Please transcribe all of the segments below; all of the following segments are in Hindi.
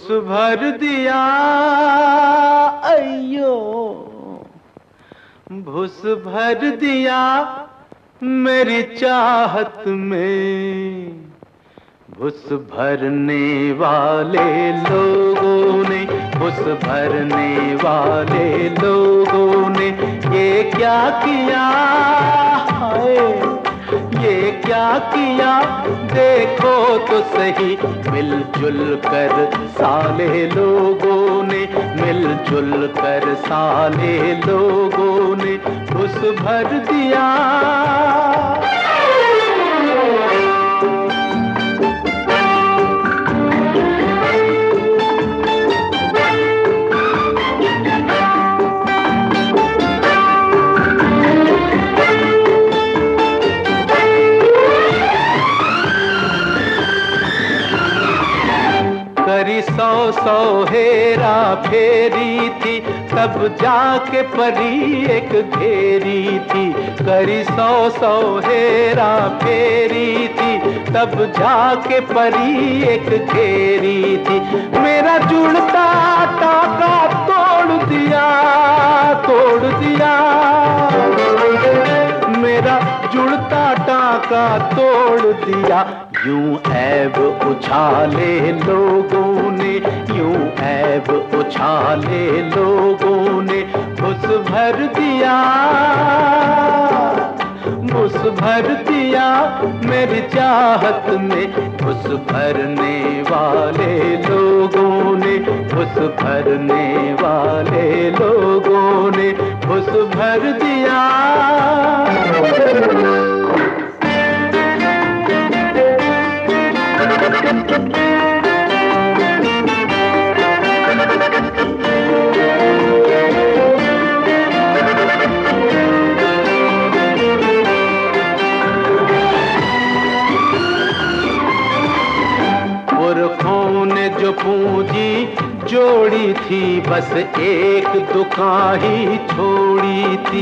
भर दिया अयो, भुस भर दिया मेरी चाहत में। भुस भरने वाले लोगों ने, भुस भरने वाले लोगों ने ये क्या किया है, ये क्या किया देखो तो सही। मिलजुल कर साले लोगों ने, मिलजुल कर साले लोगों ने भुस भर दिया। करी सौ सौ हेरा फेरी थी, तब जाके परी एक घेरी थी। करी सौ सौ हेरा फेरी थी, तब जाके परी एक घेरी थी। मेरा जुड़ता टाका तोड़ दिया, तोड़ दिया। मेरा जुड़ता टाका तोड़ दिया। यूं ऐब उछाले लोगों ने, यूं ऐब उछाले लोगों ने भुस भर दिया, भुस भर दिया मेरी चाहत में। भुस भरने वाले लोगों ने, भुस भरने वाले लोगों ने भुस भर दिया। पुरखों ने जो पूंजी जोड़ी थी, बस एक दुकान ही छोड़ी थी।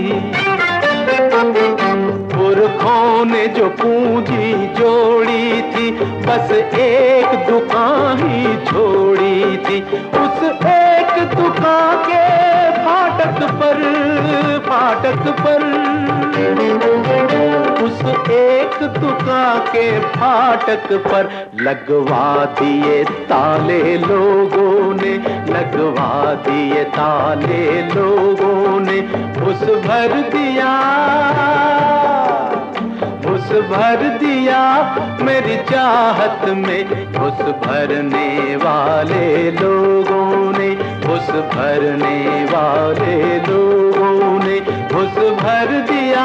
पुरखों ने जो पूंजी जोड़ी थी, बस एक दुकान ही छोड़ी थी। उस एक दुकान के फाटक पर, फाटक पर, उस एक दुकान के फाटक पर लगवा दिए ताले लोगों ने, लगवा दिए ताले लोगों ने भुस भर दिया, भुस भर दिया मेरी चाहत में। भुस भरने वाले लोगों ने, भुस भरने वाले लोगों ने भुस भर दिया।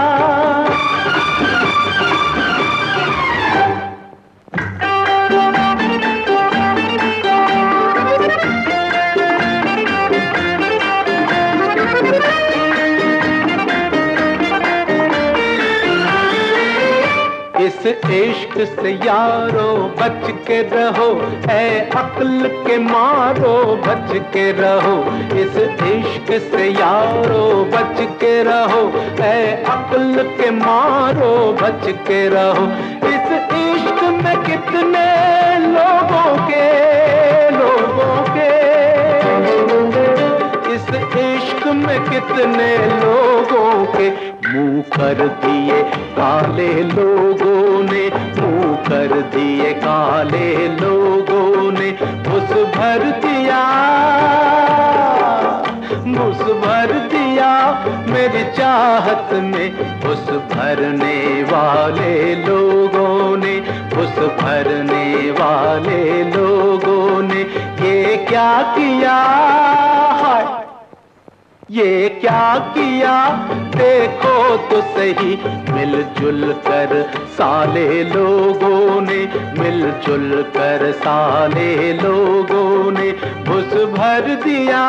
इस इश्क से यारो बच के रहो, ऐ अक्ल के मारो बच के रहो। इस इश्क से यारो बच के रहो, ऐ अक्ल के मारो बच के रहो। इस इश्क में कितने लोगों के, लोगों के, इस इश्क में कितने लोगों के मुंह कर दिए काले लोगों ने, मुंह कर दिए काले लोगों ने भुस भर दिया, भुस भर दिया मेरी चाहत में। भुस भरने वाले लोगों ने, भुस भरने वाले लोगों ने ये क्या किया है, ये क्या किया देखो तो सही। मिलजुल कर साले लोगों ने, मिलजुल कर साले लोगों ने भुस भर दिया।